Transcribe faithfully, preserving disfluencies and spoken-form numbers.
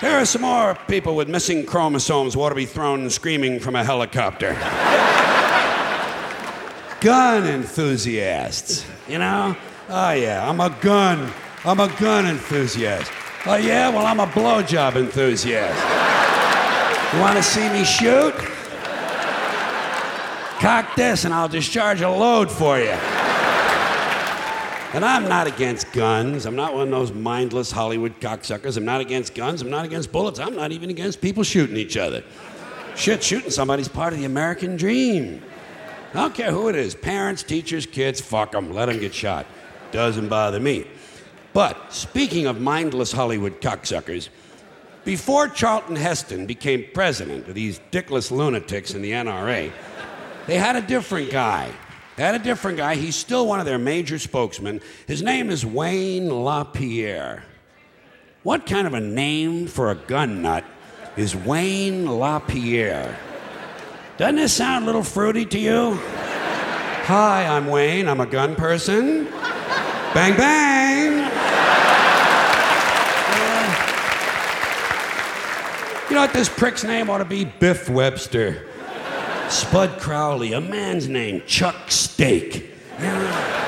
There are some more people with missing chromosomes who ought to be thrown screaming from a helicopter. Gun enthusiasts, you know? Oh, yeah, I'm a gun. I'm a gun enthusiast. Oh, yeah? Well, I'm a blowjob enthusiast. You want to see me shoot? Cock this and I'll discharge a load for you. And I'm not against guns. I'm not one of those mindless Hollywood cocksuckers. I'm not against guns. I'm not against bullets. I'm not even against people shooting each other. Shit, shooting somebody's part of the American dream. I don't care who it is. Parents, teachers, kids, fuck them. Let them get shot. Doesn't bother me. But speaking of mindless Hollywood cocksuckers, before Charlton Heston became president of these dickless lunatics in the N R A, they had a different guy. They had a different guy. He's still one of their major spokesmen. His name is Wayne LaPierre. What kind of a name for a gun nut is Wayne LaPierre? Doesn't this sound a little fruity to you? Hi, I'm Wayne. I'm a gun person. Bang, bang. Uh, you know what this prick's name ought to be? Biff Webster. Spud Crowley, a man's name, Chuck Steak. You know?